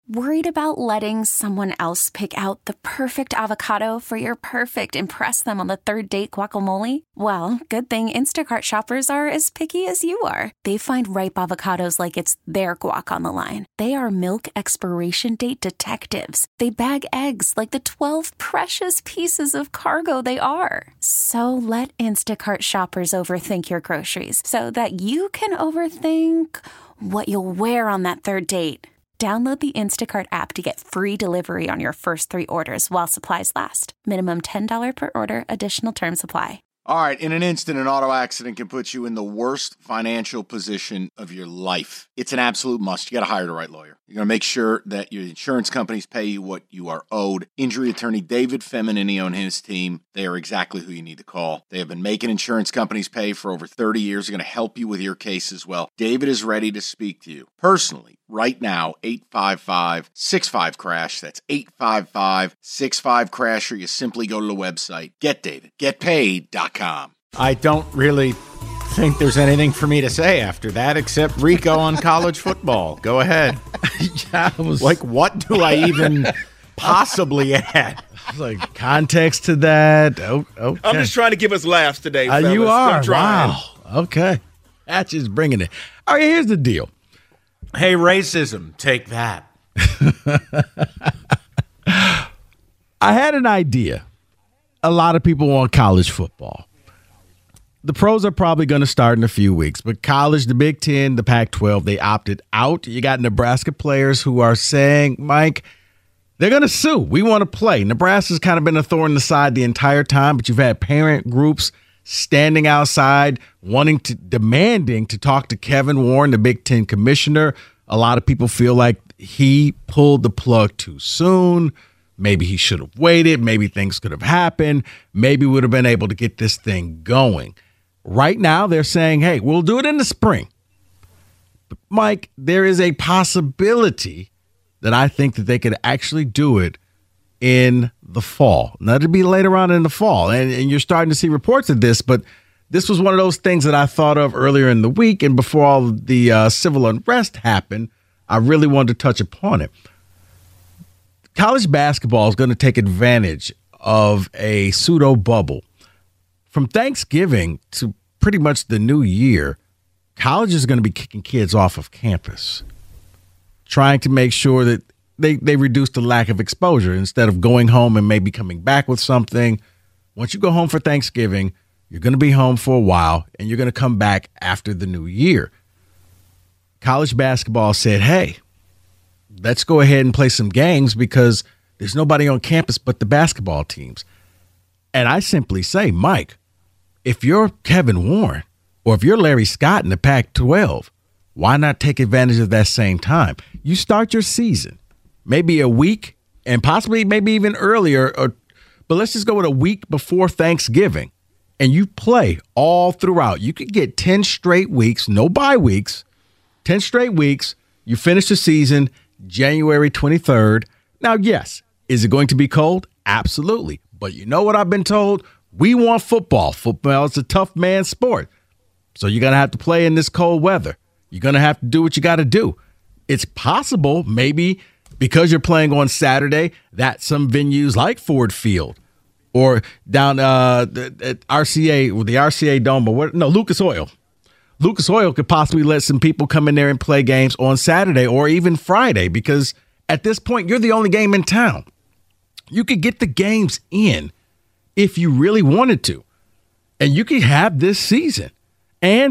Worried about letting someone else pick out the perfect avocado for your perfect impress them on the third date guacamole? Well, good thing Instacart shoppers are as picky as you are. They find ripe avocados like it's their guac on the line. They are milk expiration date detectives. They bag eggs like the 12 precious pieces of cargo they are. So let Instacart shoppers overthink your groceries so that you can overthink what you'll wear on that third date. Download the Instacart app to get free delivery on your first 3 orders while supplies last. Minimum $10 per order. Additional terms apply. All right, in an instant, an auto accident can put you in the worst financial position of your life. It's an absolute must. You got to hire the right lawyer. You're going to make sure that your insurance companies pay you what you are owed. Injury attorney David Feminini and his team, they are exactly who you need to call. They have been making insurance companies pay for over 30 years. They're going to help you with your case as well. David is ready to speak to you personally. Right now, 855-65-CRASH. That's 855-65-CRASH, or you simply go to the website, getdavidgetpaid.com. I don't really think there's anything for me to say after that except Rico on college football. Go ahead. Yeah, like, what do I even possibly add? Like context to that. Oh, okay. I'm just trying to give us laughs today, fellas. You are. I'm trying. Wow. Okay. That's just bringing it. All right, here's the deal. Hey, racism, take that. I had an idea. A lot of people want college football. The pros are probably going to start in a few weeks, but college, the Big Ten, the Pac-12, they opted out. You got Nebraska players who are saying, Mike, they're going to sue. We want to play. Nebraska's kind of been a thorn in the side the entire time, but you've had parent groups standing outside, demanding to talk to Kevin Warren, the Big Ten commissioner. A lot of people feel like he pulled the plug too soon. Maybe he should have waited. Maybe things could have happened. Maybe we would have been able to get this thing going. Right now, they're saying, hey, we'll do it in the spring. But Mike, there is a possibility that I think that they could actually do it in the fall. Now, it'll be later on in the fall, and you're starting to see reports of this, but this was one of those things that I thought of earlier in the week, and before all the civil unrest happened, I really wanted to touch upon it. College basketball is going to take advantage of a pseudo bubble. From Thanksgiving to pretty much the new year, college is going to be kicking kids off of campus, trying to make sure that they reduce the lack of exposure instead of going home and maybe coming back with something. Once you go home for Thanksgiving, you're going to be home for a while, and you're going to come back after the new year. College basketball said, hey, let's go ahead and play some games because there's nobody on campus but the basketball teams. And I simply say, Mike, if you're Kevin Warren or if you're Larry Scott in the Pac-12, why not take advantage of that same time? You start your season maybe a week and possibly maybe even earlier, but let's just go with a week before Thanksgiving, and you play all throughout. You could get 10 straight weeks, no bye weeks, 10 straight weeks. You finish the season January 23rd. Now, yes, is it going to be cold? Absolutely. But you know what I've been told? We want football. Football is a tough man sport. So you're going to have to play in this cold weather. You're going to have to do what you got to do. It's possible, maybe because you're playing on Saturday, that some venues like Ford Field or down at RCA, or the RCA Dome, or Lucas Oil. Lucas Oil could possibly let some people come in there and play games on Saturday or even Friday, because at this point, you're the only game in town. You could get the games in if you really wanted to, and you could have this season. And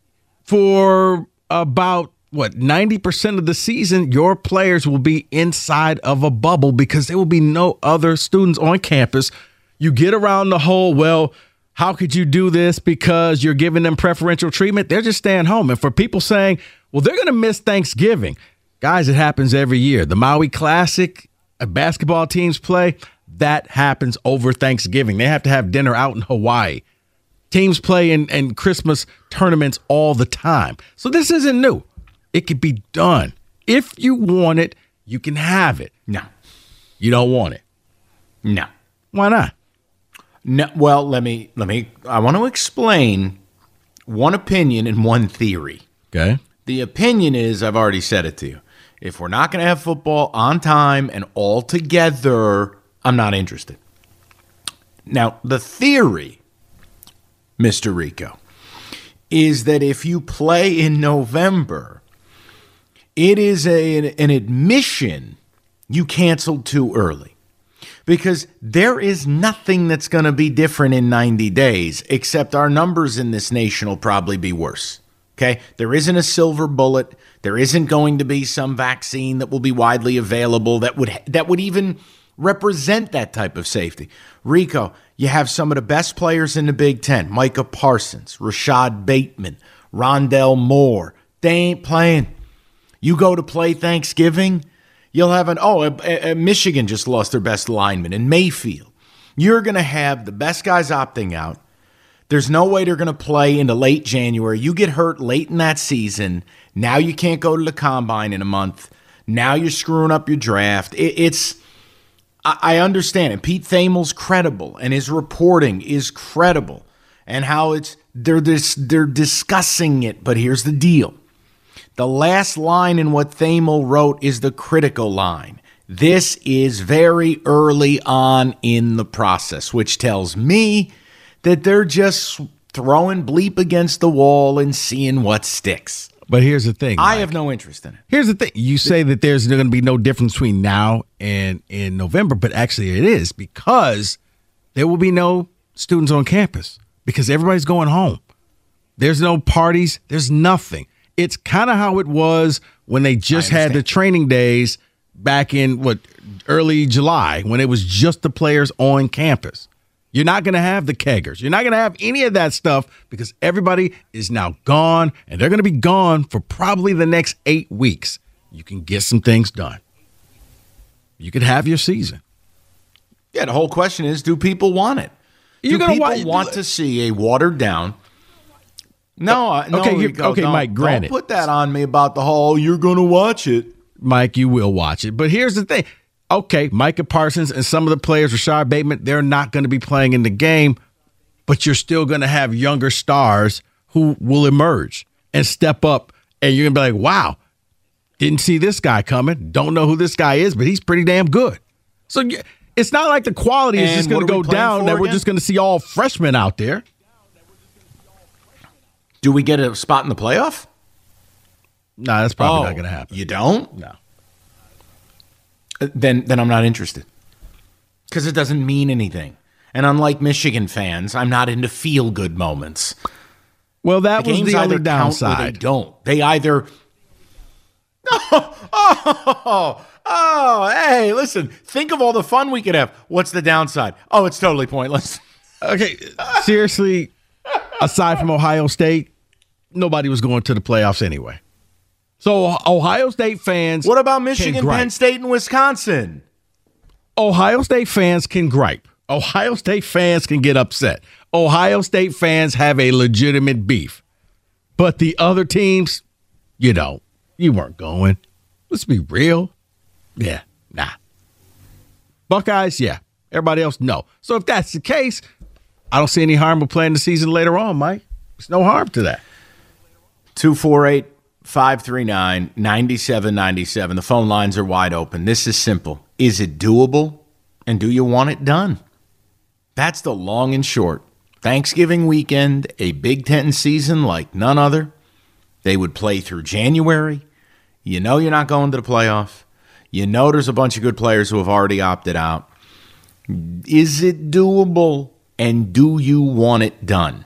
for about 90% of the season, your players will be inside of a bubble because there will be no other students on campus. You get around the whole, well, how could you do this because you're giving them preferential treatment? They're just staying home. And for people saying, well, they're going to miss Thanksgiving. Guys, it happens every year. The Maui Classic, basketball teams play, that happens over Thanksgiving. They have to have dinner out in Hawaii. Teams play in Christmas tournaments all the time. So this isn't new. It could be done. If you want it, you can have it. No. You don't want it? No. Why not? No. Well, let me. I want to explain one opinion and one theory. Okay. The opinion is, I've already said it to you, If we're not going to have football on time and all together, I'm not interested. Now, the theory, Mr. Rico, is that if you play in November, it is an admission you canceled too early. Because there is nothing that's going to be different in 90 days, except our numbers in this nation will probably be worse. Okay? There isn't a silver bullet. There isn't going to be some vaccine that will be widely available that would even represent that type of safety. Rico, you have some of the best players in the Big Ten. Micah Parsons, Rashad Bateman, Rondell Moore. They ain't playing. You go to play Thanksgiving, you'll have Michigan just lost their best lineman in Mayfield. You're going to have the best guys opting out. There's no way they're going to play into late January. You get hurt late in that season. Now you can't go to the combine in a month. Now you're screwing up your draft. I understand it. Pete Thamel's credible, and his reporting is credible, and how they're discussing it. But here's the deal. The last line in what Thamel wrote is the critical line. This is very early on in the process, which tells me that they're just throwing bleep against the wall and seeing what sticks. But here's the thing, I Mike. have no interest in it. Here's the thing. You say that there's going to be no difference between now and in November, but actually it is, because there will be no students on campus because everybody's going home. There's no parties. There's nothing. It's kind of how it was when they just had the training days back in early July, when it was just the players on campus. You're not going to have the keggers. You're not going to have any of that stuff because everybody is now gone, and they're going to be gone for probably the next 8 weeks. You can get some things done. You could have your season. Yeah, the whole question is, do people want it? Do people want to see a watered down? No, okay, Mike, granted. Don't put that on me about the whole, you're going to watch it. Mike, you will watch it. But here's the thing. Okay, Micah Parsons and some of the players, Rashad Bateman, they're not going to be playing in the game, but you're still going to have younger stars who will emerge and step up, and you're going to be like, wow, didn't see this guy coming, don't know who this guy is, but he's pretty damn good. So it's not like the quality is just going to go down, that we're just going to see all freshmen out there. Do we get a spot in the playoff? No, that's probably not going to happen. You don't? No. Then I'm not interested, because it doesn't mean anything. And unlike Michigan fans, I'm not into feel-good moments. Well, that was the only downside. They don't. They either hey, listen, think of all the fun we could have. What's the downside? Oh, it's totally pointless. Okay, seriously, aside from Ohio State, nobody was going to the playoffs anyway. So Ohio State fans. What about Michigan, Penn State, and Wisconsin? Ohio State fans can gripe. Ohio State fans can get upset. Ohio State fans have a legitimate beef. But the other teams, you weren't going. Let's be real. Yeah, nah. Buckeyes, yeah. Everybody else, no. So if that's the case, I don't see any harm with playing the season later on, Mike. There's no harm to that. 248-539-9797. The phone lines are wide open. This is simple. Is it doable? And do you want it done? That's the long and short. Thanksgiving weekend, a Big Ten season like none other. They would play through January. You know you're not going to the playoff. You know there's a bunch of good players who have already opted out. Is it doable? And do you want it done?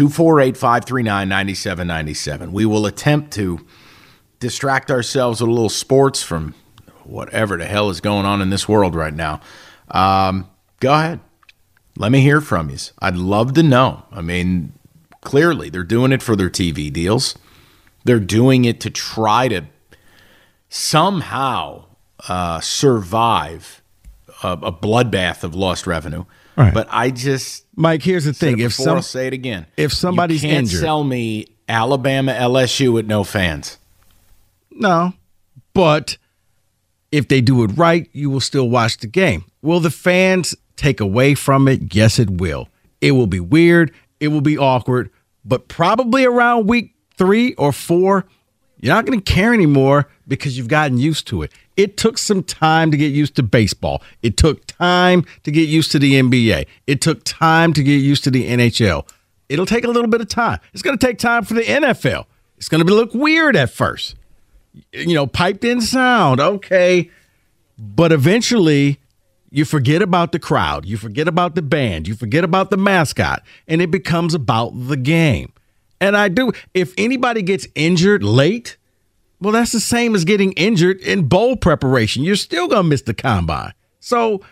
248-539-9797. We will attempt to distract ourselves with a little sports from whatever the hell is going on in this world right now. Go ahead. Let me hear from you. I'd love to know. I mean, clearly they're doing it for their TV deals. They're doing it to try to somehow survive a bloodbath of lost revenue. Right. But I just... Mike, here's the thing. I'll say it again. If somebody's injured, you can't injured, sell me Alabama, LSU with no fans. No, but if they do it right, you will still watch the game. Will the fans take away from it? Yes, it will. It will be weird. It will be awkward. But probably around week 3 or 4, You're not going to care anymore because you've gotten used to it. It took some time to get used to baseball. It took time to get used to the NBA. It took time to get used to the NHL. It'll take a little bit of time. It's going to take time for the NFL. It's going to look weird at first. Piped in sound, okay. But eventually, you forget about the crowd. You forget about the band. You forget about the mascot. And it becomes about the game. And if anybody gets injured late, well, that's the same as getting injured in bowl preparation. You're still going to miss the combine. So,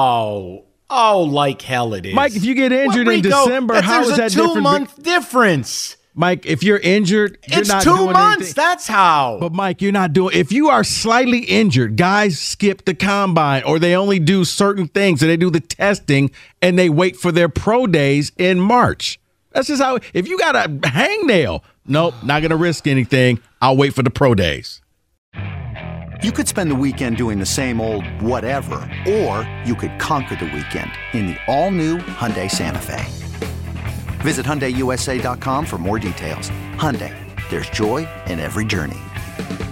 like hell it is. Mike, if you get injured in December, how is that different? There's a 2-month difference. Mike, if you're injured, you're not doing 2 months. Anything. That's how. But, Mike, you're not doing – if you are slightly injured, guys skip the combine or they only do certain things and they do the testing and they wait for their pro days in March. That's just how – if you got a hangnail, nope, not going to risk anything. I'll wait for the pro days. You could spend the weekend doing the same old whatever, or you could conquer the weekend in the all-new Hyundai Santa Fe. Visit HyundaiUSA.com for more details. Hyundai, there's joy in every journey.